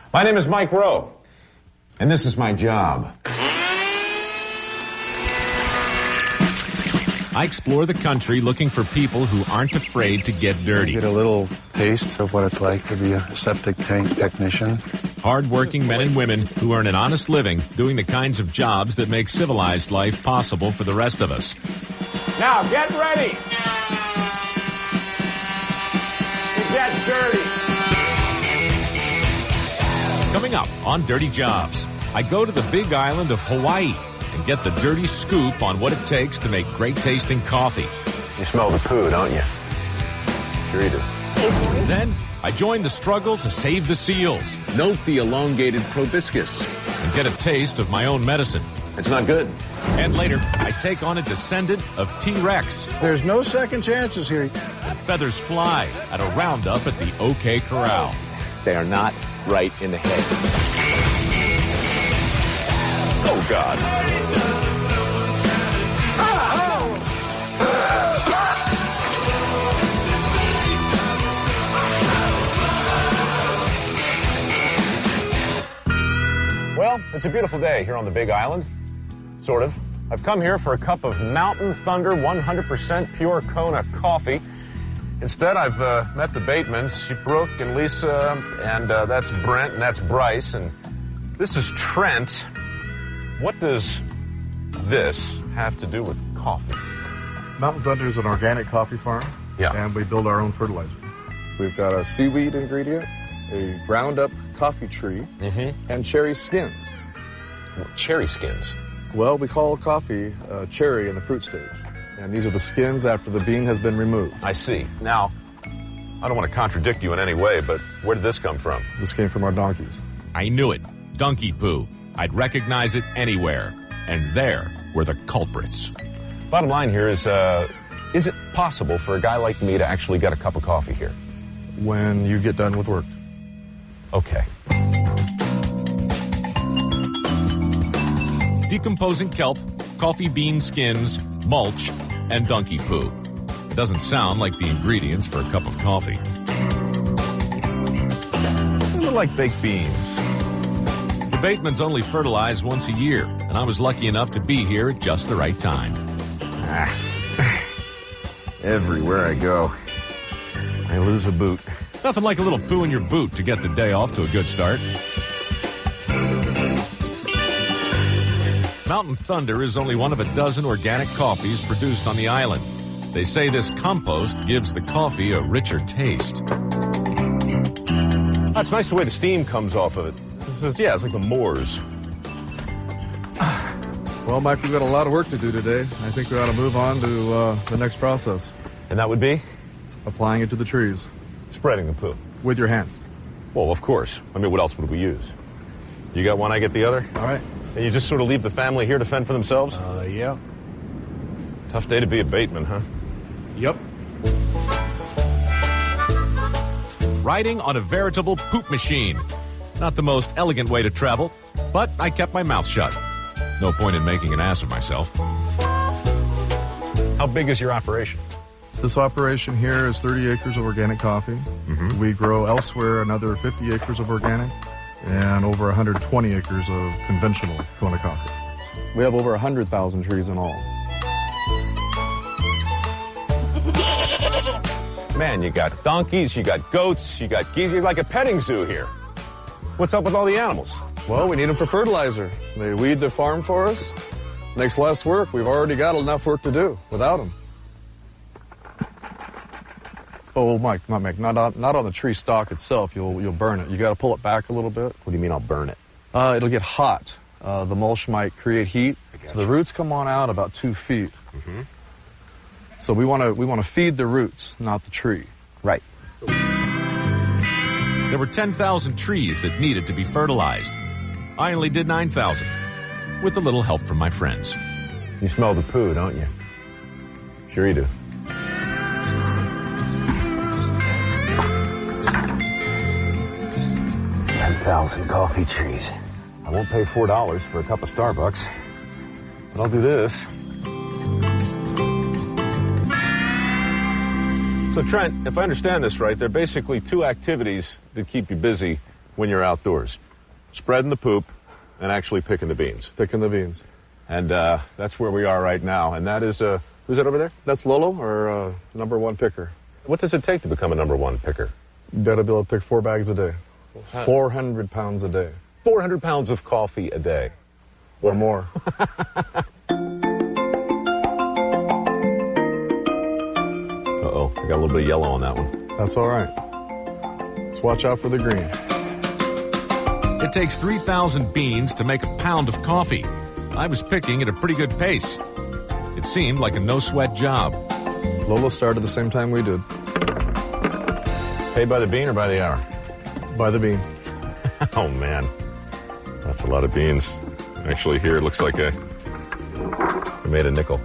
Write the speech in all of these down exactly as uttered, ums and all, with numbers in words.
My name is Mike Rowe, and this is my job. I explore the country looking for people who aren't afraid to get dirty. Get a little taste of what it's like to be a septic tank technician. Hard-working men and women who earn an honest living doing the kinds of jobs that make civilized life possible for the rest of us. Now, get ready to get dirty. Coming up on Dirty Jobs, I go to the Big Island of Hawaii and get the dirty scoop on what it takes to make great-tasting coffee. You smell the poo, don't you? Sure you do. Then I join the struggle to save the seals. Note the elongated proboscis. And get a taste of my own medicine. It's not good. And later, I take on a descendant of T-Rex. There's no second chances here. And feathers fly at a roundup at the OK Corral. They are not right in the head. Oh, God. Well, it's a beautiful day here on the Big Island. Sort of. I've come here for a cup of Mountain Thunder one hundred percent pure Kona coffee. Instead, I've uh, met the Batemans, Brooke and Lisa, and uh, that's Brent, and that's Bryce, and this is Trent. What does this have to do with coffee? Mountain Thunder is an organic coffee farm, yeah, and we build our own fertilizer. We've got a seaweed ingredient, a ground-up coffee tree, mm-hmm. and cherry skins. Cherry skins? Well, we call coffee uh, cherry in the fruit stage. And these are the skins after the bean has been removed. I see. Now, I don't want to contradict you in any way, but where did this come from? This came from our donkeys. I knew it. Donkey poo. I'd recognize it anywhere. And there were the culprits. Bottom line here is, uh, is it possible for a guy like me to actually get a cup of coffee here? When you get done with work. Okay. Decomposing kelp, coffee bean skins, mulch, and donkey poo. It doesn't sound like the ingredients for a cup of coffee. They look like baked beans. The Batemans only fertilize once a year, and I was lucky enough to be here at just the right time. Ah. Everywhere I go, I lose a boot. Nothing like a little poo in your boot to get the day off to a good start. Mountain Thunder is only one of a dozen organic coffees produced on the island. They say this compost gives the coffee a richer taste. Oh, it's nice the way the steam comes off of it. It's, yeah, it's like the moors. Well, Mike, we've got a lot of work to do today. I think we ought to move on to uh, the next process. And that would be? Applying it to the trees. Spreading the poo. With your hands. Well, of course. I mean, what else would we use? You got one, I get the other? All right. And you just sort of leave the family here to fend for themselves? Uh, yeah. Tough day to be a Bateman, huh? Yep. Riding on a veritable poop machine. Not the most elegant way to travel, but I kept my mouth shut. No point in making an ass of myself. How big is your operation? This operation here is thirty acres of organic coffee. Mm-hmm. We grow elsewhere another fifty acres of organic and over one hundred twenty acres of conventional Kona coffee. We have over one hundred thousand trees in all. Man, you got donkeys, you got goats, you got geese. You're like a petting zoo here. What's up with all the animals? Well, we need them for fertilizer. They weed the farm for us. Makes less work. We've already got enough work to do without them. Oh, Mike, not Mike, not on, not on the tree stalk itself. You'll you'll burn it. You got to pull it back a little bit. What do you mean I'll burn it? Uh, it'll get hot. Uh, the mulch might create heat. So the roots come on out about two feet. Mm-hmm. So we want to we want to feed the roots, not the tree. Right. There were ten thousand trees that needed to be fertilized. I only did nine thousand, with a little help from my friends. You smell the poo, don't you? Sure you do. ten thousand coffee trees. I won't pay four dollars for a cup of Starbucks, but I'll do this. So, Trent, if I understand this right, there are basically two activities that keep you busy when you're outdoors? Spreading the poop and actually picking the beans. Picking the beans. And uh, that's where we are right now. And that is, uh, who's that over there? That's Lolo, our uh, number one picker. What does it take to become a number one picker? You gotta be able to pick four bags a day. four hundred pounds a day. four hundred pounds of coffee a day. Or more. Uh-oh, I got a little bit of yellow on that one. That's all right. Just watch out for the green. It takes three thousand beans to make a pound of coffee. I was picking at a pretty good pace. It seemed like a no-sweat job. Lolo started the same time we did. Paid by the bean or by the hour? By the bean. Oh, man. That's a lot of beans. Actually, here it looks like a, we made a nickel.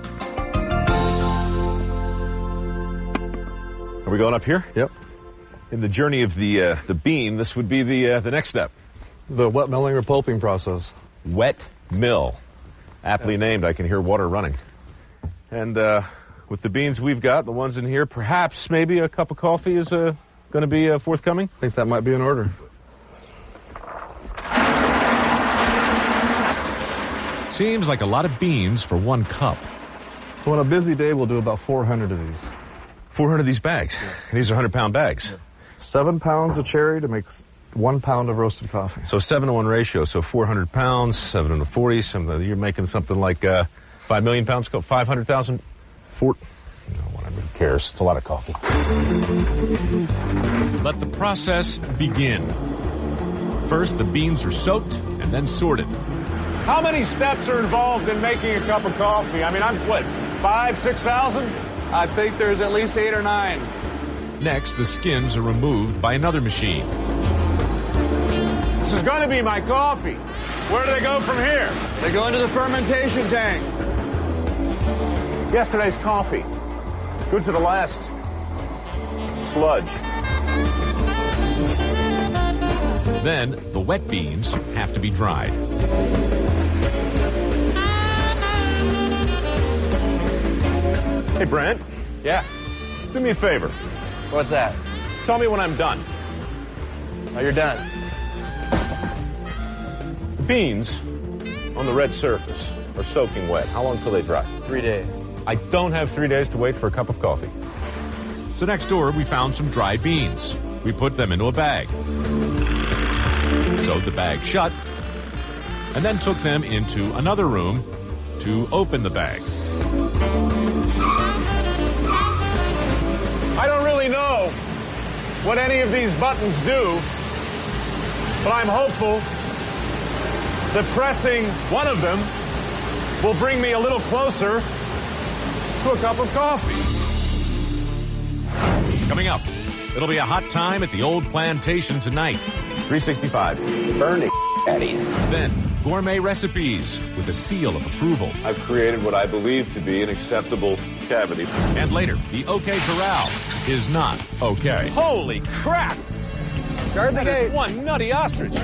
Are we going up here? Yep. In the journey of the uh, the bean, this would be the uh, the next step. The wet milling or pulping process. Wet mill. Aptly named. I can hear water running. And uh, with the beans we've got, the ones in here, perhaps maybe a cup of coffee is uh, going to be uh, forthcoming? I think that might be in order. Seems like a lot of beans for one cup. So on a busy day, we'll do about four hundred of these. four hundred of these bags. Yeah. These are one hundred pound bags. Yeah. Seven pounds of cherry to make one pound of roasted coffee. So seven to one ratio. So four hundred pounds, seven to forty. Some, you're making something like uh, five million pounds, five hundred thousand. Four. No one really cares. It's a lot of coffee. Let the process begin. First, the beans are soaked and then sorted. How many steps are involved in making a cup of coffee? I mean, I'm what, five, six thousand? I think there's at least eight or nine. Next, the skins are removed by another machine. This is going to be my coffee. Where do they go from here? They go into the fermentation tank. Yesterday's coffee. Good to the last sludge. Then, the wet beans have to be dried. Hey, Brent. Yeah? Do me a favor. What's that? Tell me when I'm done. Oh, you're done. The beans on the red surface are soaking wet. How long till they dry? Three days. I don't have three days to wait for a cup of coffee. So next door, we found some dried beans. We put them into a bag. Sewed the bag shut, and then took them into another room to open the bag. I don't really know what any of these buttons do, but I'm hopeful that pressing one of them will bring me a little closer to a cup of coffee. Coming up, it'll be a hot time at the old plantation tonight. three sixty-five. Bernie, Eddie. Then, gourmet recipes with a seal of approval. I've created what I believe to be an acceptable cavity. And later, the OK Corral is not okay. Holy crap! Guard the That gate. is one nutty ostrich.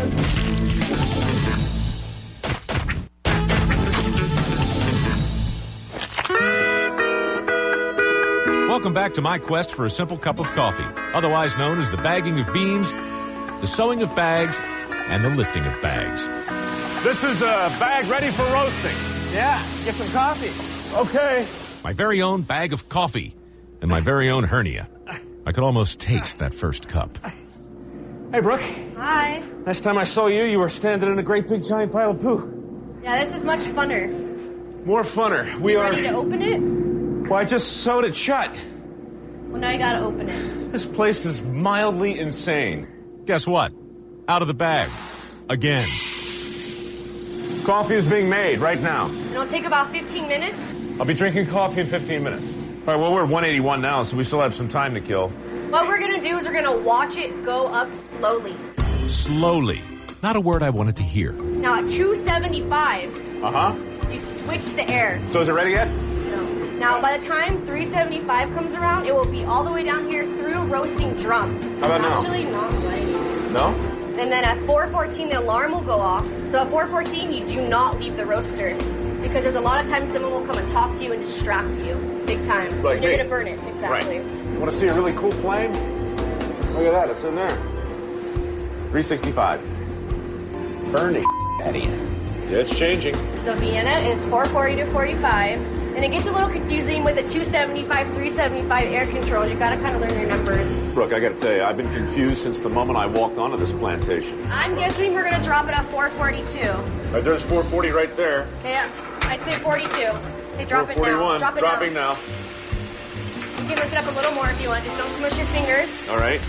Welcome back to my quest for a simple cup of coffee, otherwise known as the bagging of beans, the sewing of bags, and the lifting of bags. This is a bag ready for roasting. Yeah, get some coffee. Okay. My very own bag of coffee and my very own hernia. I could almost taste that first cup. Hey, Brooke. Hi. Last time I saw you, you were standing in a great big giant pile of poo. Yeah, this is much funner. More funner. So we you are. ready to open it? Well, I just sewed it shut. Well, now you gotta open it. This place is mildly insane. Guess what? Out of the bag. Again. Coffee is being made right now. It'll take about fifteen minutes. I'll be drinking coffee in fifteen minutes. All right, well, we're at one eighty-one now, so we still have some time to kill. What we're gonna do is we're gonna watch it go up slowly. Slowly. Not a word I wanted to hear. Now at two seventy-five, Uh-huh. you switch the air. So is it ready yet? No. Now by the time three seventy-five comes around, it will be all the way down here through roasting drum. How about now? Actually, not right. No? And then at four fourteen, the alarm will go off. So at four fourteen, you do not leave the roaster. Because there's a lot of times someone will come and talk to you and distract you. Big time. Like and you're me. going to burn it. Exactly. Right. You want to see a really cool flame? Look at that. It's in there. three sixty-five. Bernie, Eddie. Yeah, it's changing. So Vienna is four forty to forty-five. And it gets a little confusing with the two seventy-five, three seventy-five air controls. You gotta kind of learn your numbers. Brooke, I gotta tell you, I've been confused since the moment I walked onto this plantation. I'm guessing we're gonna drop it at four forty-two. Right, there's four forty right there. Okay, I'd say forty-two. Okay, drop it now. Drop it dropping now. now. You can lift it up a little more if you want. Just don't smush your fingers. All right.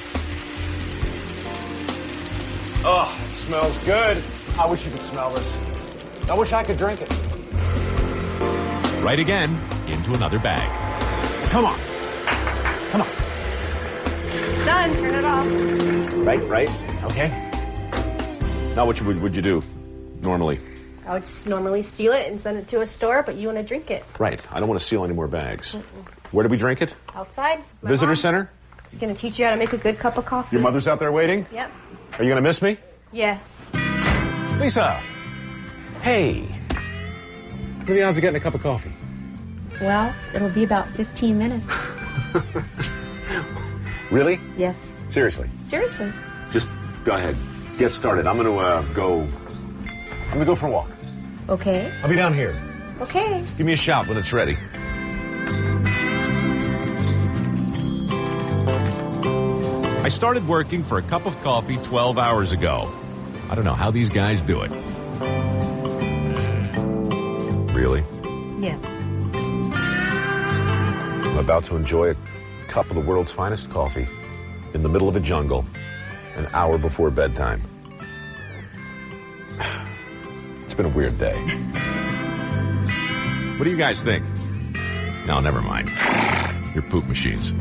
Oh, it smells good. I wish you could smell this. I wish I could drink it. Right again, into another bag. Come on. Come on. It's done. Turn it off. Right, right. Okay. Now what would, would you do normally? I would s- normally seal it and send it to a store, but you want to drink it. Right. I don't want to seal any more bags. Mm-mm. Where do we drink it? Outside. My Visitor mom. center? She's going to teach you how to make a good cup of coffee. Your mother's out there waiting? Yep. Are you going to miss me? Yes. Lisa. Hey. What are the odds of getting a cup of coffee? Well, it'll be about fifteen minutes. Really? Yes. Seriously? Seriously. Just go ahead. Get started. I'm going to uh, go... I'm going to go for a walk. Okay. I'll be down here. Okay. Give me a shout when it's ready. I started working for a cup of coffee twelve hours ago. I don't know how these guys do it. Really? Yes. I'm about to enjoy a cup of the world's finest coffee in the middle of a jungle an hour before bedtime. It's been a weird day. What do you guys think? No, never mind. Your poop machines.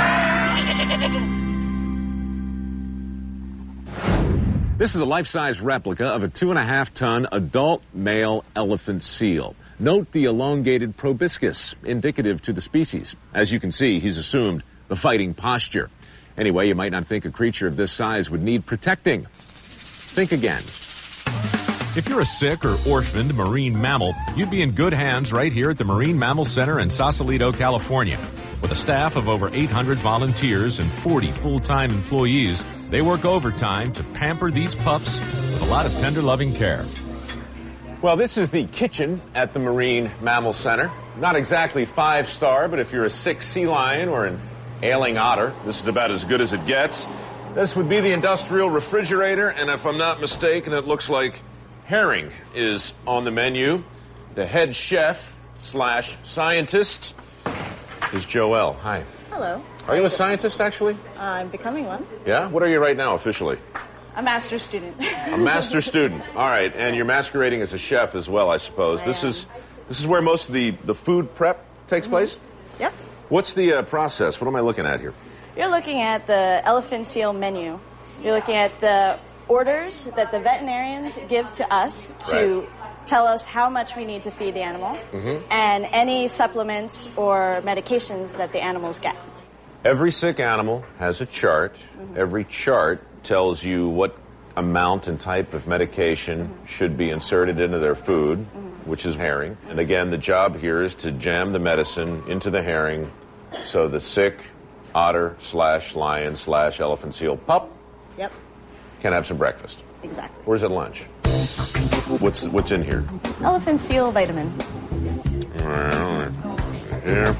This is a life-size replica of a two-and-a-half-ton adult male elephant seal. Note the elongated proboscis, indicative to the species. As you can see, he's assumed the fighting posture. Anyway, you might not think a creature of this size would need protecting. Think again. If you're a sick or orphaned marine mammal, you'd be in good hands right here at the Marine Mammal Center in Sausalito, California. With a staff of over eight hundred volunteers and forty full-time employees, they work overtime to pamper these pups with a lot of tender, loving care. Well, this is the kitchen at the Marine Mammal Center. Not exactly five-star, but if you're a sick sea lion or an ailing otter, this is about as good as it gets. This would be the industrial refrigerator, and if I'm not mistaken, it looks like herring is on the menu. The head chef slash scientist is Joelle. Hi. Hello. Are you a scientist, actually? I'm becoming one. Yeah? What are you right now, officially? A master student. A master student. All right, and you're masquerading as a chef as well, I suppose. I this am. is this is where most of the, the food prep takes Mm-hmm. place? Yep. What's the uh, process? What am I looking at here? You're looking at the elephant seal menu. You're looking at the orders that the veterinarians give to us to Right. tell us how much we need to feed the animal Mhm. and any supplements or medications that the animals get. Every sick animal has a chart. Mm-hmm. Every chart tells you what amount and type of medication Mm-hmm. should be inserted into their food, which is herring. And again, the job here is to jam the medicine into the herring so the sick otter slash lion slash elephant seal pup Yep, can have some breakfast. exactly. Where's at lunch? What's what's in here? Elephant seal vitamin. Here.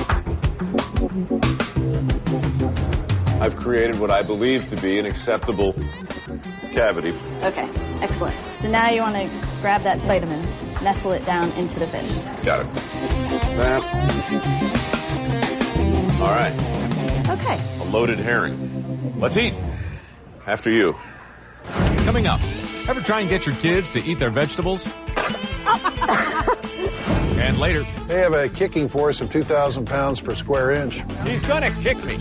I've created what I believe to be an acceptable cavity. Okay, excellent. So now you want to grab that vitamin, nestle it down into the fish. Got it. That. All right. Okay. A loaded herring. Let's eat. After you. Coming up, ever try and get your kids to eat their vegetables? And later, They have a kicking force of two thousand pounds per square inch. He's gonna kick me.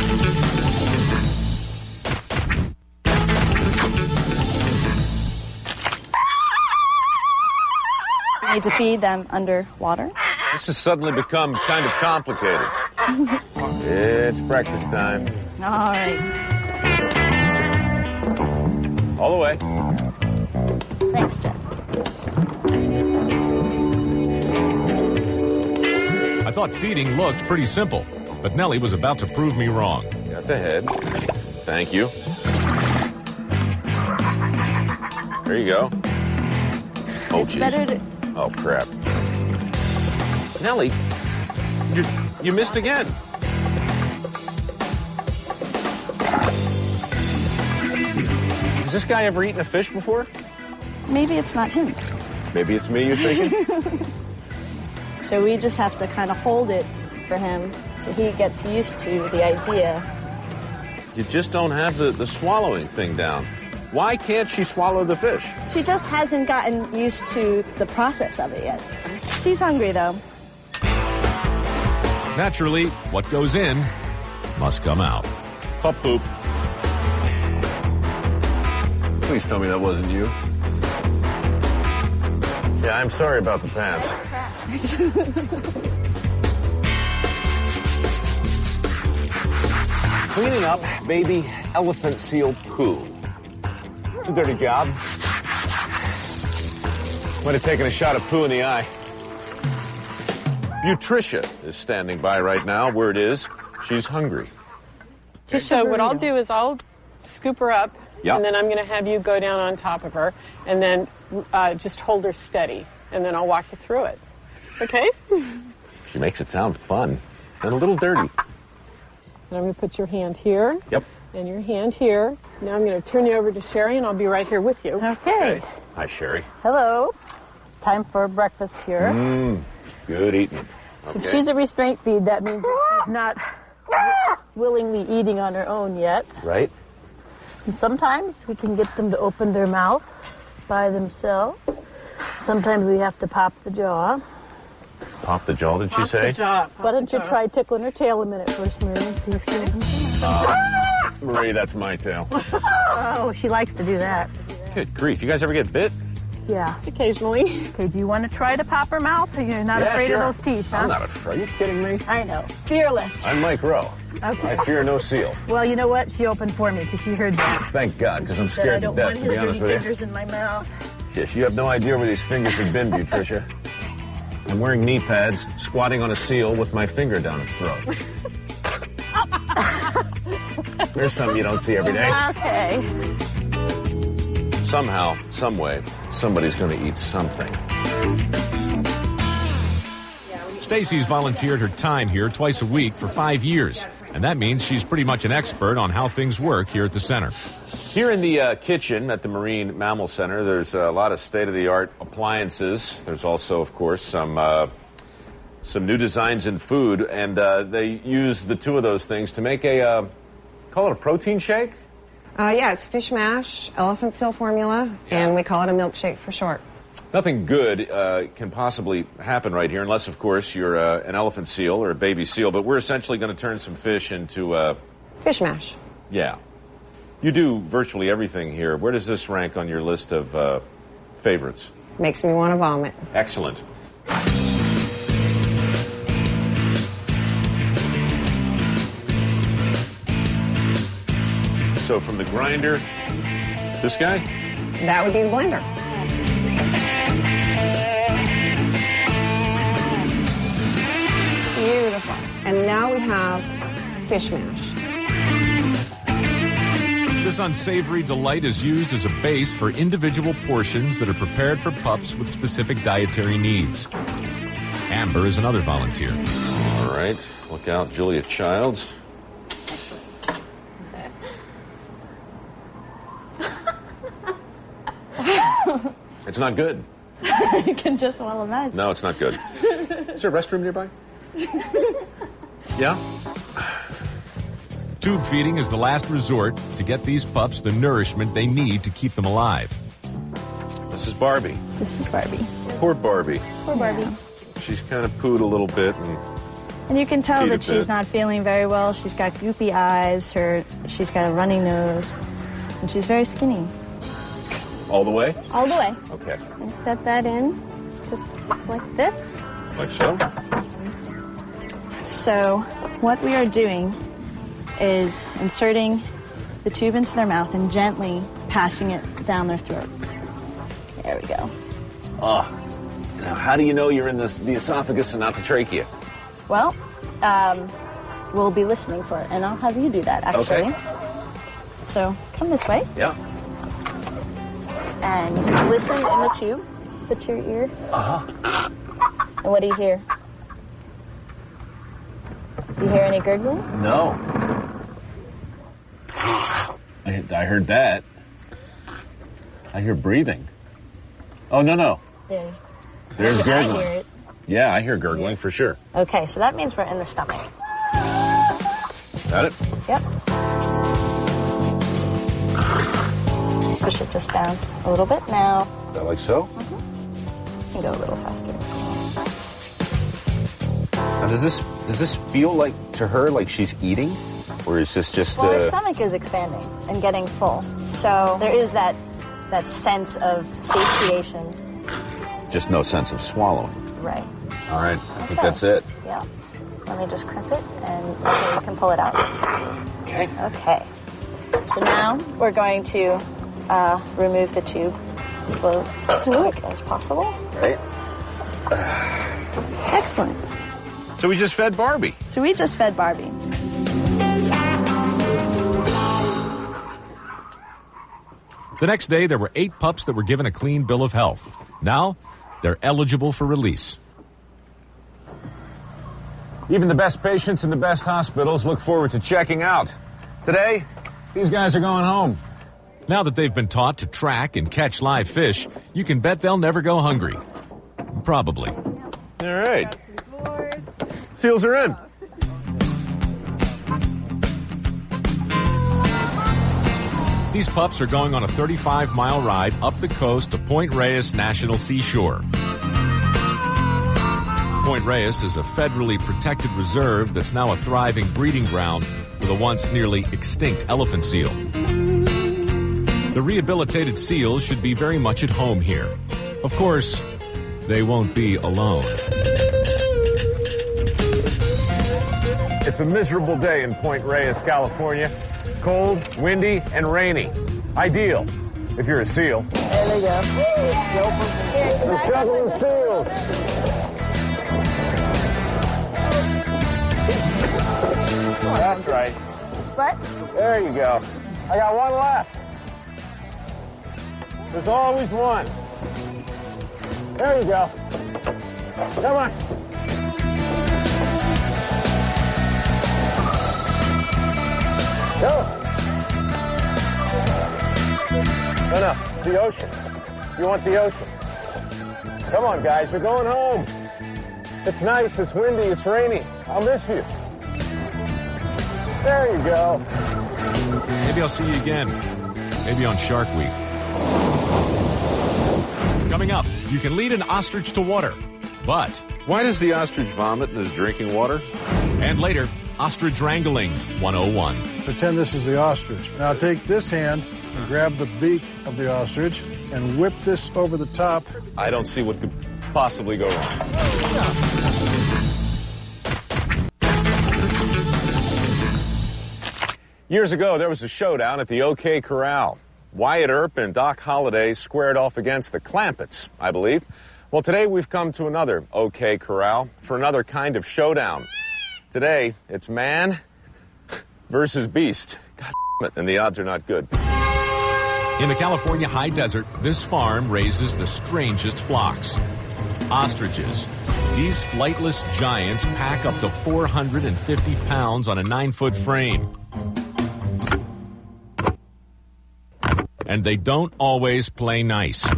You need to feed them underwater. This has suddenly become kind of complicated. It's breakfast time. All right. All the way. Thanks, Jess. I thought feeding looked pretty simple, but Nellie was about to prove me wrong. Got the head. Thank you. There you go. Oh, It's geez. better to... Oh, crap. Nellie, you, you missed again. Has this guy ever eaten a fish before? Maybe it's not him. Maybe it's me you're thinking? So we just have to kind of hold it for him so he gets used to the idea. You just don't have the, the swallowing thing down. Why can't she swallow the fish? She just hasn't gotten used to the process of it yet. She's hungry, though. Naturally, what goes in must come out. Pup poop. Please tell me that wasn't you. Yeah, I'm sorry about the pants. Cleaning up baby elephant seal poo. It's a dirty job. Might have taken a shot of poo in the eye. Butricia is standing by right now. Word is, she's hungry. So what I'll do is I'll scoop her up, Yep. and then I'm going to have you go down on top of her, and then uh, just hold her steady, and then I'll walk you through it. Okay? She makes it sound fun and a little dirty. And I'm going to put your hand here. Yep. And your hand here. Now I'm going to turn you over to Sherry, and I'll be right here with you. Okay. Hi, Sherry. Hello. It's time for breakfast here. Mmm, good eating. Okay. If she's a restraint feed, that means that she's not willingly eating on her own yet. Right? And sometimes we can get them to open their mouth by themselves. Sometimes we have to pop the jaw. Pop the jaw, did she Pop say? the jaw. Why don't you try tickling her tail a minute first, Marie, and see if she opens her mouth. Uh, Marie, that's my tail. Oh, she likes to do that. Good grief. You guys ever get bit? Yeah. Occasionally. Okay, do you want to try to pop her mouth, or you're not Yeah, afraid sure. of those teeth, huh? I'm not afraid. Are you kidding me? I know. Fearless. I'm Mike Rowe. Okay. I fear no seal. Well, you know what? She opened for me because she heard that. Thank God, because I'm Said, I scared to don't death, want to her be honest dirty with you. fingers in my mouth. Yes, you have no idea where these fingers have been, Butricia. I'm wearing knee pads, squatting on a seal with my finger down its throat. There's something you don't see every day. Okay. Somehow, some way, somebody's going to eat something. Stacy's volunteered her time here twice a week for five years, and that means she's pretty much an expert on how things work here at the center. Here in the uh, kitchen at the Marine Mammal Center, there's a lot of state-of-the-art appliances. There's also, of course, some uh, some new designs in food, and uh, they use the two of those things to make a, uh, call it a protein shake? Uh, yeah, it's fish mash, elephant seal formula, and we call it a milkshake for short. Nothing good uh, can possibly happen right here, unless, of course, you're uh, an elephant seal or a baby seal, but we're essentially going to turn some fish into... Uh, fish mash. Yeah. You do virtually everything here. Where does this rank on your list of uh, favorites? Makes me want to vomit. Excellent. So from the grinder, this guy? That would be the blender. Beautiful. And now we have fish mash. This unsavory delight is used as a base for individual portions that are prepared for pups with specific dietary needs. Amber is another volunteer. All right. Look out, Julia Childs. It's not good. You can just well imagine. No, it's not good. Is there a restroom nearby? Yeah? Tube feeding is the last resort to get these pups the nourishment they need to keep them alive. This is Barbie. This is Barbie. Poor Barbie. Poor Barbie. She's kind of pooed a little bit. And And you can tell Eat a that she's bit. not feeling very well. She's got goopy eyes. Her, she's got a runny nose, and she's very skinny. all the way? All the way. Okay. And set that in just like this. Like so? So what we are doing is inserting the tube into their mouth and gently passing it down their throat. There we go. Oh. Now, how do you know you're in the, the esophagus and not the trachea? Well, um, we'll be listening for it, and I'll have you do that, actually. Okay. So come this way. Yeah. and listen in the tube. Put your ear. Uh-huh. And what do you hear? Do you hear any gurgling? No. I, I heard that. I hear breathing. Oh, no, no. There. There's gurgling. I hear it. Yeah, I hear gurgling for sure. Okay, so that means we're in the stomach. Got it? Yep. Push it just down a little bit now. Is that like so? Mm-hmm. You can go a little faster. Now, does this does this feel like to her like she's eating, or is this just? Well, uh... her stomach is expanding and getting full, so there is that that sense of satiation. Just no sense of swallowing. Right. All right, I okay. think that's it. Yeah. Let me just crimp it, and okay, you can pull it out. Okay. Okay. So now we're going to uh, remove the tube slow, as quick as possible. Right. Excellent. So we just fed Barbie. So we just fed Barbie. The next day, there were eight pups that were given a clean bill of health. Now, they're eligible for release. Even the best patients in the best hospitals look forward to checking out. Today, these guys are going home. Now that they've been taught to track and catch live fish, you can bet they'll never go hungry. Probably. All right. Seals are in. These pups are going on a thirty-five mile ride up the coast to Point Reyes National Seashore. Point Reyes is a federally protected reserve that's now a thriving breeding ground for the once nearly extinct elephant seal. The rehabilitated seals should be very much at home here. Of course, they won't be alone. It's a miserable day in Point Reyes, California. Cold, windy, and rainy. Ideal if you're a seal. There they go. We're juggling seals. That's right. What? There you go. I got one left. There's always one. There you go. Come on. Go. No, no, it's the ocean. You want the ocean. Come on, guys, we're going home. It's nice, it's windy, it's rainy. I'll miss you. There you go. Maybe I'll see you again. Maybe on Shark Week. Coming up, you can lead an ostrich to water, but... Why does the ostrich vomit in his drinking water? And later, Ostrich Wrangling one oh one. Pretend this is the ostrich. Now take this hand and grab the beak of the ostrich and whip this over the top. I don't see what could possibly go wrong. Years ago, there was a showdown at the OK Corral. Wyatt Earp and Doc Holliday squared off against the Clampetts, I believe. Well, today we've come to another OK Corral for another kind of showdown. Today, it's man versus beast. God damn it, and the odds are not good. In the California high desert, this farm raises the strangest flocks. Ostriches. These flightless giants pack up to four hundred fifty pounds on a nine-foot frame. And they don't always play nice.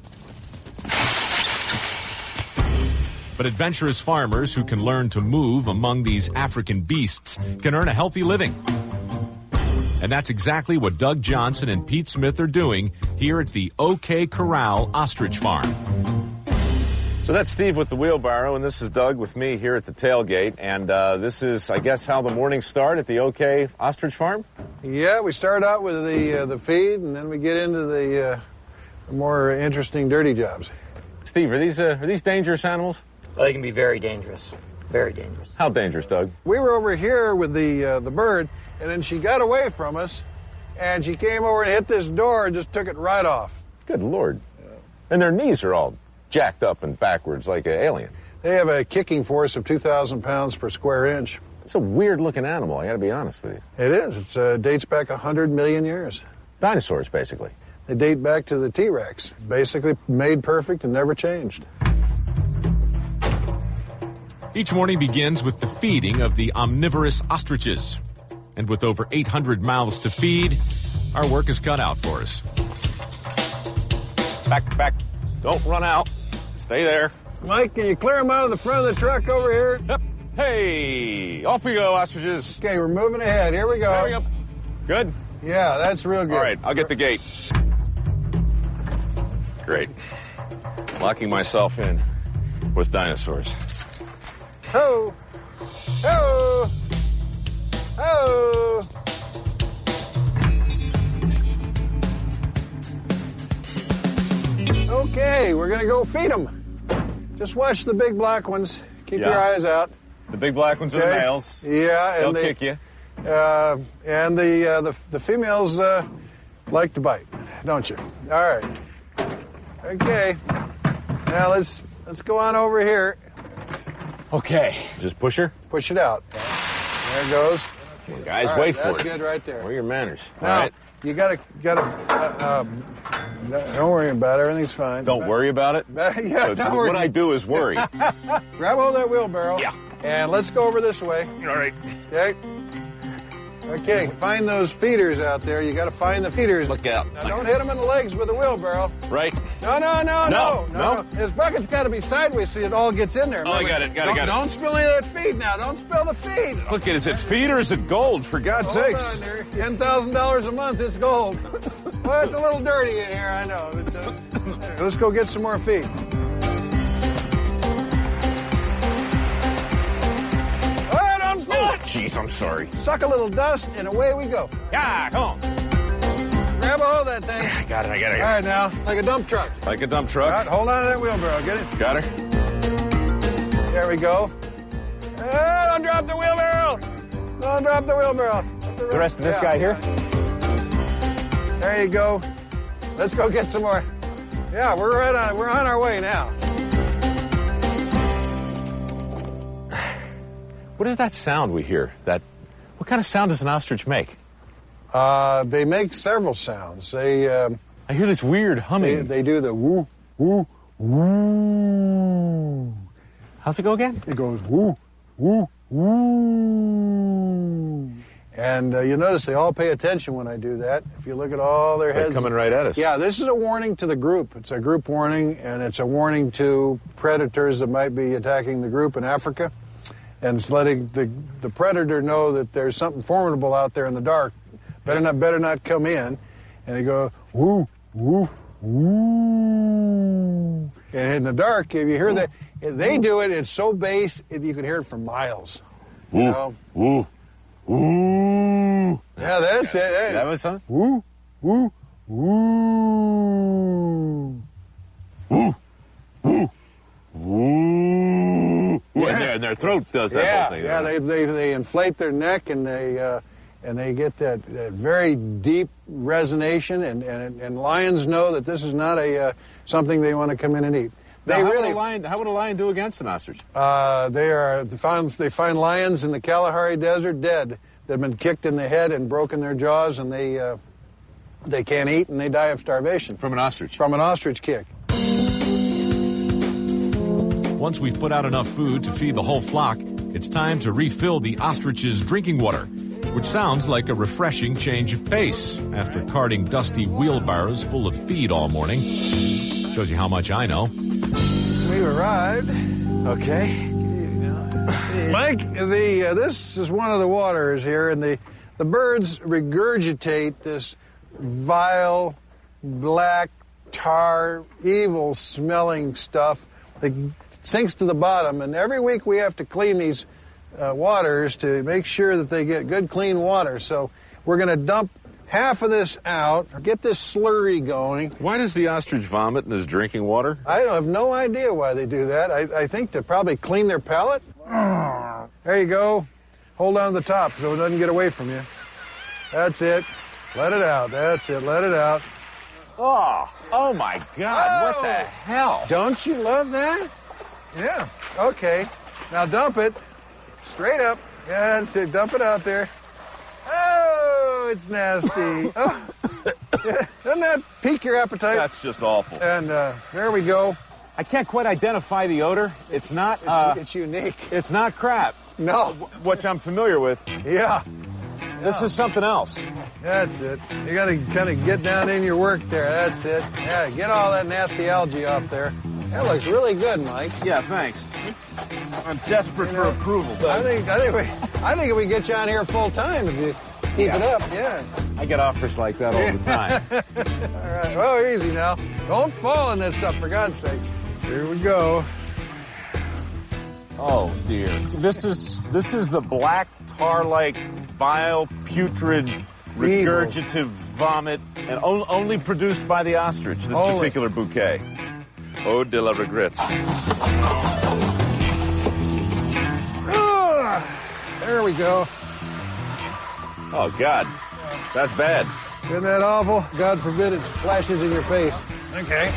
But adventurous farmers who can learn to move among these African beasts can earn a healthy living. And that's exactly what Doug Johnson and Pete Smith are doing here at the OK Corral Ostrich Farm. So that's Steve with the wheelbarrow, and this is Doug with me here at the tailgate. And uh, this is, I guess, how the mornings start at the OK Ostrich Farm? Yeah, we start out with the uh, the feed, and then we get into the, uh, the more interesting, dirty jobs. Steve, are these uh, are these dangerous animals? Well, they can be very dangerous. Very dangerous. How dangerous, Doug? We were over here with the uh, the bird, and then she got away from us, and she came over and hit this door and just took it right off. Good Lord. Yeah. And their knees are all jacked up and backwards like an alien. They have a kicking force of two thousand pounds per square inch. It's a weird-looking animal, I got to be honest with you. It is. It uh, dates back one hundred million years. Dinosaurs, basically. They date back to the T-Rex. Basically made perfect and never changed. Each morning begins with the feeding of the omnivorous ostriches. And with over eight hundred mouths to feed, our work is cut out for us. Back, back. Don't run out. Stay there. Mike, can you clear them out of the front of the truck over here? Yep. Hey, off we go, ostriches. Okay, we're moving ahead. Here we go. There we go. Good? Yeah, that's real good. All right, I'll get the gate. Great. Locking myself in with dinosaurs. Ho! Ho! Ho! Okay, we're going to go feed them. Just watch the big black ones. Keep Yeah. your eyes out. The big black ones are the Okay. males. Yeah, and They'll the, kick you. Uh, and the, uh, the the females uh, like to bite, don't you? All right. Okay. Now let's let's go on over here. Okay. Just push her. Push it out. There it goes. Okay, guys, All right, wait for that's it. good right there. What are your manners? Now, All right. you gotta gotta. Uh, um, don't worry about it. Everything's fine. Don't worry about it? Yeah, So don't worry. What I do is worry. Grab hold of that wheelbarrow. Yeah. And let's go over this way. All right. Okay. Okay, find those feeders out there. You got to find the feeders. Look out. Now, don't hit them in the legs with the wheelbarrow. Right. No, no, no, No, no, no. no. His bucket's got to be sideways so it all gets in there. Oh, I got it, got it, don't, got it. Don't spill any of that feed now. Don't spill the feed. Look at, is it feed or is it gold, for God's Hold sakes? on there. ten thousand dollars a month, it's gold. Well, it's a little dirty in here, I know. But, uh, let's go get some more feed. Oh, don't spill Oh, it. jeez, I'm sorry. Suck a little dust, and away we go. Yeah, come on. Grab a hold of that thing. I got it, I got it. All I right, got now, like a dump truck. it. Like a dump All truck. right, hold on to that wheelbarrow. Get it? Got her. There we go. Ah, don't drop the wheelbarrow. Don't drop the wheelbarrow. The rest, The rest of this yeah, guy here? yeah. There you go. Let's go get some more. Yeah, we're right on. We're on our way now. What is that sound we hear? That, what kind of sound does an ostrich make? Uh, they make several sounds. They. Um, I hear this weird they, humming. they do the woo, woo, woo. How's it go again? It goes woo, woo, woo. And uh, you notice they all pay attention when I do that. If you look at all their They're heads. coming right at us. Yeah, this is a warning to the group. It's a group warning, and it's a warning to predators that might be attacking the group in Africa. And it's letting the, the predator know that there's something formidable out there in the dark. Better not, better not come in. And they go, woo, woo, woo. And in the dark, if you hear that, if they do it, it's so bass, if you can hear it for miles. Woo, You know? woo, woo. Yeah, that's it. Hey. That was something? Woo, woo, woo. Woo, woo, woo. Yeah. And, their, and their throat does that yeah, whole thing. Yeah, they, they they inflate their neck and they uh, and they get that, that very deep resonation, and, and and lions know that this is not a uh, something they want to come in and eat. They Now, how really would a lion, how would a lion do against an ostrich? uh, they are they find they find lions in the Kalahari Desert dead. They've been kicked in the head and broken their jaws, and they uh, they can't eat and they die of starvation From an ostrich. from an ostrich kick. Once we've put out enough food to feed the whole flock, it's time to refill the ostrich's drinking water, which sounds like a refreshing change of pace after carting dusty wheelbarrows full of feed all morning. Shows you how much I know. We've arrived. Okay. Mike, the uh, this is one of the waters here, and the the birds regurgitate this vile, black, tar, evil-smelling stuff that sinks to the bottom. And every week we have to clean these uh, waters to make sure that they get good, clean water. So we're going to dump half of this out, get this slurry going. Why does the ostrich vomit in his drinking water? I have no idea why they do that. I, I think to probably clean their palate. There you go. Hold on to the top so it doesn't get away from you. That's it. Let it out. That's it. Let it out. Oh, oh my God, Oh. what the hell? Don't you love that? Yeah. Okay. Now dump it. Straight up. Yeah, that's it. Dump it out there. Oh, it's nasty. Oh. Doesn't that pique your appetite? That's just awful. And uh, there we go. I can't quite identify the odor. It's not... It's, uh, it's unique. It's not crap. No. Which I'm familiar with. Yeah. This is something else. That's it. You got to kind of get down in your work there. That's it. Yeah, get all that nasty algae off there. That looks really good, Mike. Yeah, thanks. I'm desperate you know, for approval. But... I think I think we I think we get you on here full time if you keep yeah. it up. Yeah. I get offers like that all the time. All right. Well, easy now. Don't fall in this stuff, for God's sakes. Here we go. Oh dear. This is this is the black tar-like, vile, putrid, regurgitative vomit, and on, only produced by the ostrich. This only. particular bouquet. Eau de la regrets. Uh, there we go. Oh, God. That's bad. Isn't that awful? God forbid it splashes in your face. Okay.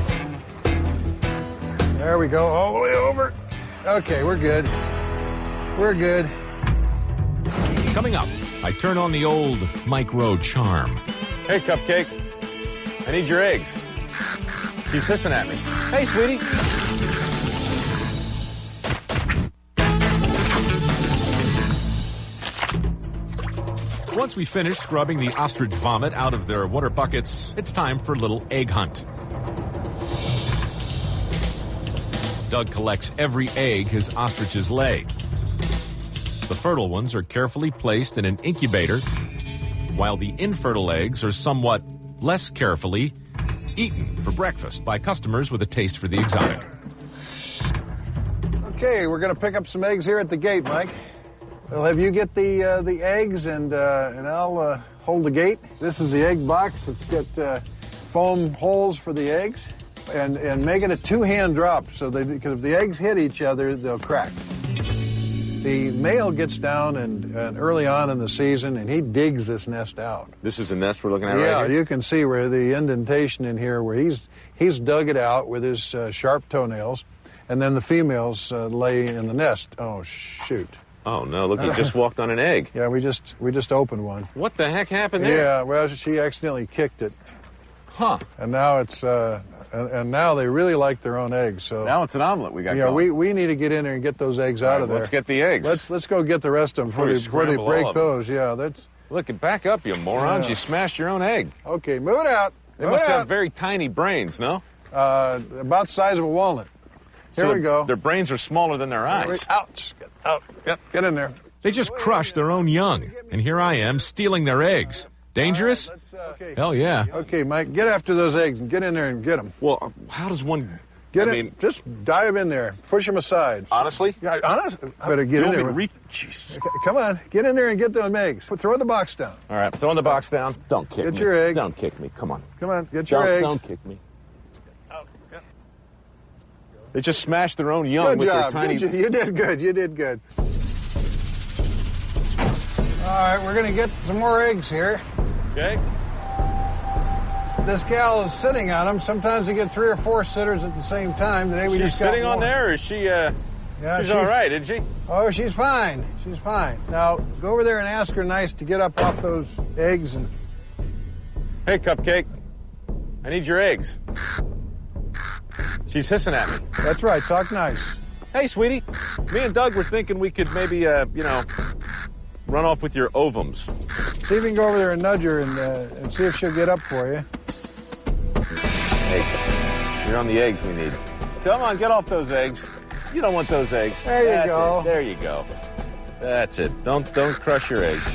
There we go. All the way over. Okay, we're good. We're good. Coming up, I turn on the old micro charm. Hey, Cupcake. I need your eggs. She's hissing at me. Hey, sweetie. Once we finish scrubbing the ostrich vomit out of their water buckets, it's time for a little egg hunt. Doug collects every egg his ostriches lay. The fertile ones are carefully placed in an incubator, while the infertile eggs are somewhat less carefully eaten for breakfast by customers with a taste for the exotic. Okay, we're going to pick up some eggs here at the gate, Mike. We'll have you get the uh, the eggs, and uh, and I'll uh, hold the gate. This is the egg box. Let's get uh, foam holes for the eggs, and and make it a two-hand drop, so they because if the eggs hit each other, they'll crack. The male gets down and, and early on in the season, and he digs this nest out. This is the nest we're looking at yeah, right here? Yeah, you can see where the indentation in here, where he's he's dug it out with his uh, sharp toenails, and then the females uh, lay in the nest. Oh, shoot. Oh, no, look, he just walked on an egg. Yeah, we just we just opened one. What the heck happened there? Yeah, well, she accidentally kicked it. Huh. And now it's... Uh, And, and now they really like their own eggs. So now it's an omelet we got. Yeah, going. we we need to get in there and get those eggs out right, of there. Let's get the eggs. Let's let's go get the rest of them before, before they, before they break those. Yeah, that's. Look, back up, you morons! Yeah. You smashed your own egg. Okay, move it out. They move must out. have very tiny brains, no? Uh, about the size of a walnut. Here so we go. Their brains are smaller than their eyes. Ouch! Get out! Yep, get in there. They just crush their own young, and here I am stealing their eggs. Dangerous? Right, uh, okay. Hell yeah. Okay, Mike, get after those eggs and get in there and get them. Well, how does one... Get I in, mean... Just dive in there. Push them aside. Honestly? Yeah, honestly. I better get you in there. Reach... Jesus. Come on, get in there and get those eggs. Throw the box down. All right, throwing the box down. Don't kick get me. Get your egg. Don't kick me. Come on. Come on, get your don't, eggs. Don't kick me. Oh, yeah. They just smashed their own young good with job. their tiny... Good, you did good. You did good. All right, we're going to get some more eggs here. Okay. This gal is sitting on them. Sometimes they get three or four sitters at the same time. Today we she's just got sitting one. on there, or is she, uh... Yeah, she's she, all right, isn't she? Oh, she's fine. She's fine. Now, go over there and ask her nice to get up off those eggs and... Hey, Cupcake. I need your eggs. She's hissing at me. That's right. Talk nice. Hey, sweetie. Me and Doug were thinking we could maybe, uh, you know, run off with your ovums. See if you can go over there and nudge her and, uh, and see if she'll get up for you. Hey, you're on the eggs we need. Come on, get off those eggs. You don't want those eggs. There you That's go. It. There you go. That's it. Don't don't crush your eggs.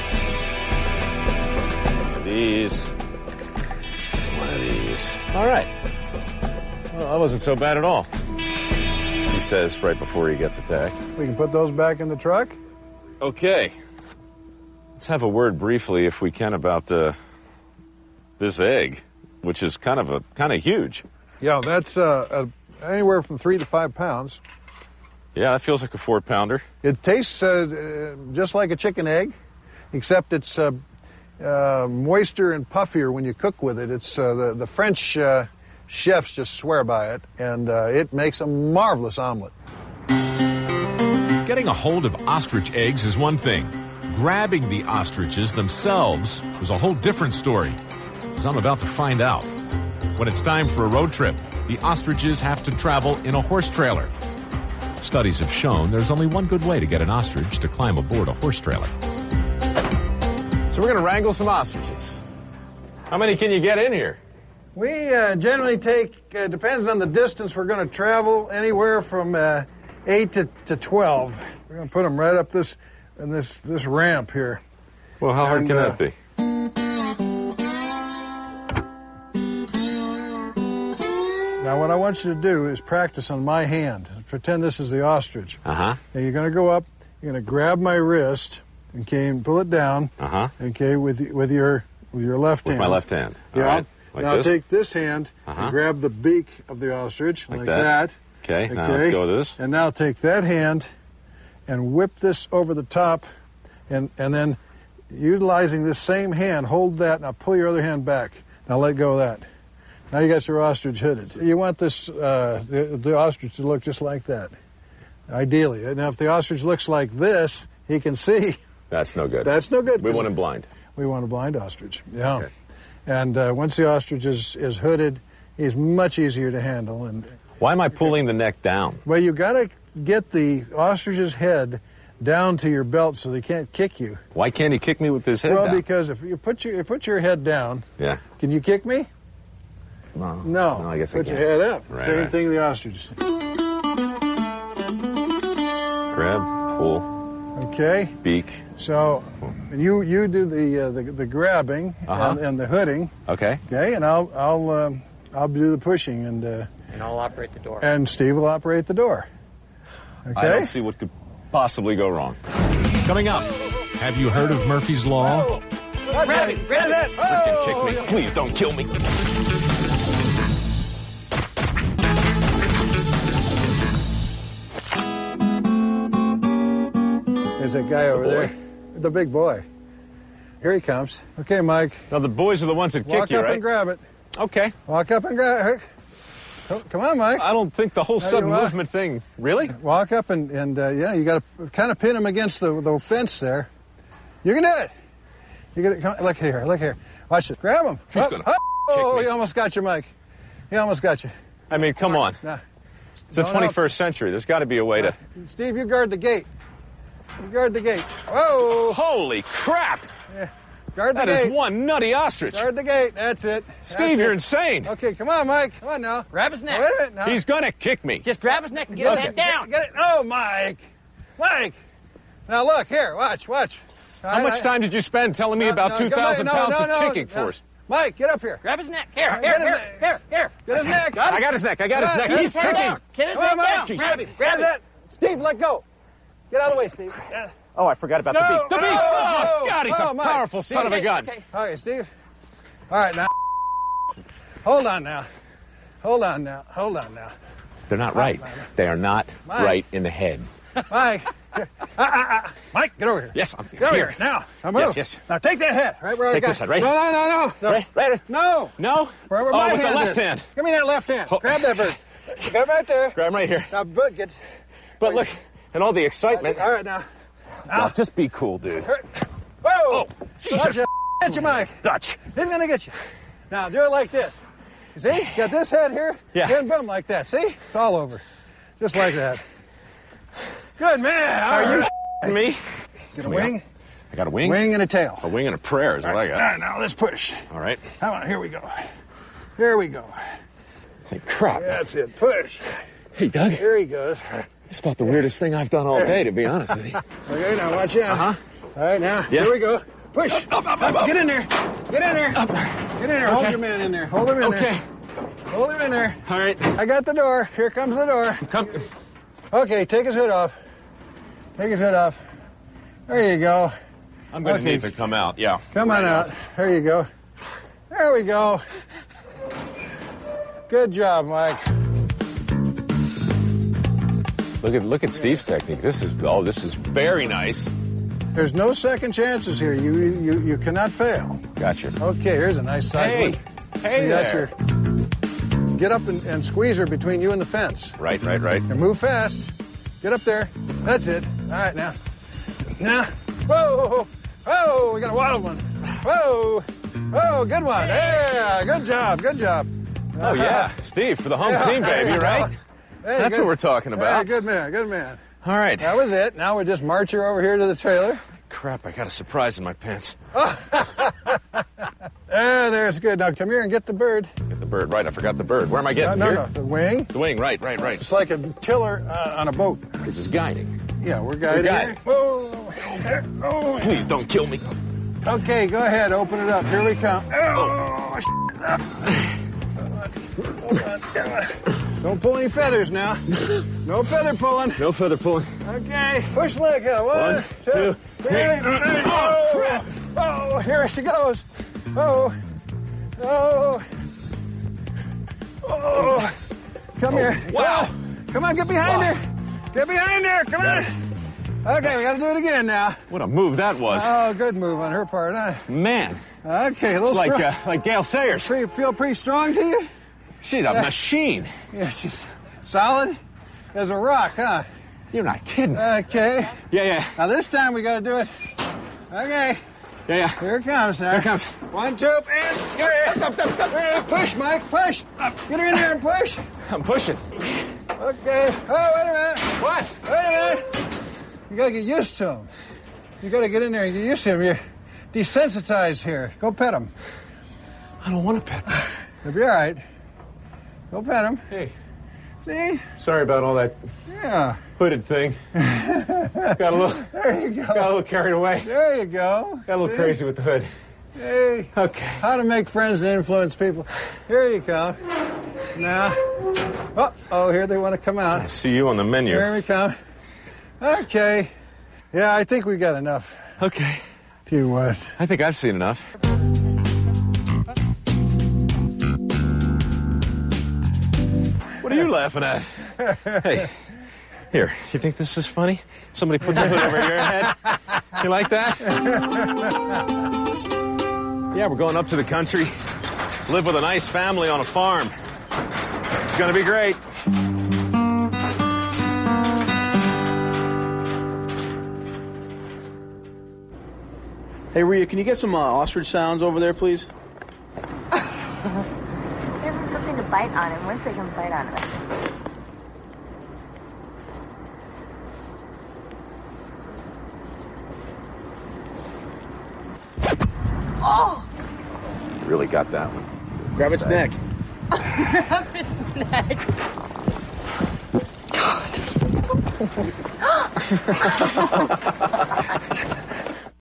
These. One of these. All right. Well, that wasn't so bad at all. He says right before he gets attacked. We can put those back in the truck. Okay. Let's have a word briefly, if we can, about uh, this egg, which is kind of a kind of huge. Yeah, that's uh, a, anywhere from three to five pounds. Yeah, that feels like a four pounder. It tastes uh, just like a chicken egg, except it's uh, uh, moister and puffier when you cook with it. It's uh, the the French uh, chefs just swear by it, and uh, it makes a marvelous omelet. Getting a hold of ostrich eggs is one thing. Grabbing the ostriches themselves is a whole different story. As I'm about to find out. When it's time for a road trip, the ostriches have to travel in a horse trailer. Studies have shown there's only one good way to get an ostrich to climb aboard a horse trailer. So we're going to wrangle some ostriches. How many can you get in here? We uh, generally take, uh, depends on the distance we're going to travel, anywhere from uh, eight to, to twelve. We're going to put them right up this, in this, this ramp here. Well, how hard And, can uh, that be? Now, what I want you to do is practice on my hand. Pretend this is the ostrich. Uh-huh. Now, you're going to go up, you're going to grab my wrist, okay, and pull it down, Uh-huh. okay, with with your with your left With hand. my left hand. All Yeah. right. Like now this? take this hand Uh-huh. and grab the beak of the ostrich, Like like, that? that. Okay, now let's go with this. And now take that hand and whip this over the top, and, and then utilizing this same hand, hold that, now pull your other hand back. Now let go of that. Now you got your ostrich hooded. You want this uh, the, the ostrich to look just like that, ideally. Now, if the ostrich looks like this, he can see. That's no good. That's no good. We want him blind. We want a blind ostrich, yeah. Okay. And uh, once the ostrich is, is hooded, he's much easier to handle. And Why am I pulling the neck down? well, you got to get the ostrich's head down to your belt so they can't kick you. Why can't he kick me with his head well, down? because if you put your you put your head down, Yeah. can you kick me? No. No. No, I guess I put can't. your head up. Right, Same right. thing the ostrich. Grab, pull, Okay. beak. So you you do the uh, the, the grabbing Uh-huh. and, and the hooding. Okay. Okay, and I'll I'll um, I'll do the pushing, and uh, And I'll operate the door. and Steve will operate the door. Okay. I don't see what could possibly go wrong. Coming up, have you heard of Murphy's Law? Grab it! Grab it! Frickin' kick me. Please don't kill me. There's that guy over boy? there, the big boy. Here he comes. Okay, Mike. Now, the boys are the ones that Walk kick you, up right? and grab it. Okay. Walk up and grab it. Come- Come on, Mike. I don't think the whole There sudden you are. movement thing. Really? Walk up and, and uh, yeah, you got to kind of pin him against the, the fence there. You can do it. You can come. Look here. Look here. Watch it. Grab him. He's Up, gonna up. Oh, kick me. he almost got you, Mike. He almost got you. I mean, come on. Now, It's the don't twenty-first century. There's got to be a way to. Steve, you guard the gate. You guard the gate. Whoa. Holy crap! Yeah. Guard the That gate. is one nutty ostrich. Guard the gate. That's it. That's Steve, you're it. insane. Okay, come on, Mike. Come on now. Grab his neck. Now, wait a minute now. He's gonna kick me. Just grab his neck and get Get his it, head down. Get, get it. No, Mike. Mike. Now look here. Watch. Watch. How much time did you spend telling me No, about no, two come on, thousand no, pounds no, of no, kicking no. force? Mike, get up here. Grab his neck. Here, Get here, his here, neck. here, here. Get his neck. I got his neck. I got his Come on, neck. get He's his head kicking. down. Get his Come on, head Mike. down. Jeez. Grab him. Grab Get him. it. Steve, let go. Get out of the way, Steve. Yeah. Oh, I forgot about No. the beak. The beak. Oh, Oh, God, he's oh, a Mike. powerful son of a Okay, gun. okay. Okay, Steve. All right, now. Hold on now. Hold on now. Hold on now. They're not right. They are not Mike. right in the head. Mike. Here. Ah, ah, ah. Mike, get over here. Yes, I'm Get over here. here. Now. Now move. Yes, yes. Now take that head. Right where I Take got this head, right? No, no, no, no. no. Right, right. No. No? Where, where Oh, my with the hand left is. hand. Give me that left hand. Oh. Grab that bird. Grab right there. Grab him right here. Now, but get. But look, and all the excitement. All right, now. Now, just be cool, dude. Whoa. Oh, Jesus. Watch out. Get you, Mike. Dutch. He's gonna get you. Now do it like this. You see? Got this head here. Yeah. Then boom, like that. See? It's all over. Just like that. Good man. Are you right. me? Get a wing, I got a wing? wing and a tail. A wing and a prayer is what I All got. right, now let's push. All right. Come on, here we go. Here we go. Hey, crap. That's it. Push. Hey, Doug. Here he goes. It's about the weirdest thing I've done all day, to be honest with you. Okay, now watch out. Uh-huh. All right, now Yeah. here we go. Push. Up, up, up, up. Get in there. Get in there. Get in there. Hold Okay. your man in there. Hold him in Okay. there. Hold him in there. All right. I got the door. Here comes the door. Come. Okay, take his hood off. Take his hood off. There you go. I'm going to Okay. need to come out. Yeah. Come on out. There you go. There we go. Good job, Mike. Look at look at Steve's technique. This is oh, this is very nice. There's no second chances here. You you you cannot fail. Gotcha. Okay, here's a nice side Hey, look. hey You got there. your- Get up and, and squeeze her between you and the fence. Right, right, right. And move fast. Get up there. That's it. All right, now. Now. Whoa, whoa, whoa. Whoa, we got a wild one. Whoa. Oh, good one. Yeah, good job, good job. Oh, yeah. Steve, for the home Yeah, team, baby, there you right? go. Hey, That's good. what we're talking about. Hey, good man, good man. All right. That was it. Now we just march her over here to the trailer. Crap, I got a surprise in my pants. Ah, there's good. Now come here and get the bird. Get the bird. Right, I forgot the bird. Where am I getting? No, no, Here? no, the wing. The wing, right, right, right. It's like a tiller uh, on a boat. We're just guiding. Yeah, we're guiding. We're guiding. Whoa. Oh. Please don't kill me. Okay, go ahead. Open it up. Here we come. Oh, don't pull any feathers now. No feather pulling. No feather pulling. Okay, push leg out. One, One, two, two, three. three. Oh, oh, here she goes. Oh, oh, oh. Come Oh, here. wow. Come on, get behind Wow. her. Get behind her. Come on. Okay, we got to do it again now. What a move that was. Oh, good move on her part, huh? Man. Okay, a little Like, strong. uh, like Gail Sayers. Pretty, feel pretty strong to you? She's a Yeah. machine. Yeah, she's solid as a rock, huh? You're not kidding. Okay. Yeah, yeah. Now this time we got to do it. Okay. Yeah, yeah. Here it comes now. Here it comes. One, two, and get her in. Up, up, up, up. Push, Mike, push. Get her in there and push. I'm pushing. Okay. Oh, wait a minute. What? Wait a minute. You got to get used to him. You got to get in there and get used to him. You're desensitized here. Go pet him. I don't want to pet them. He'll be all right. Go pet him. Hey. See? Sorry about all that Yeah. hooded thing. Got a little, There you go. got a little carried away. There you go. Got a little See? crazy with the hood. Hey. Okay. How to make friends and influence people. Here you come. Now. Oh, oh, here they want to come I out. see you on the menu. Here we come. Okay. Yeah, I think we got enough. Okay. Tell you what. I think I've seen enough. What are you laughing at? Hey, here, you think this is funny? Somebody puts a hood over your head? You like that? Yeah, we're going up to the country, live with a nice family on a farm. It's gonna be great. Hey, Rhea, can you get some uh, ostrich sounds over there, please? Give them something to bite on, and once they can bite on it. Oh! You really got that one. Grab its neck. Grab its neck. God.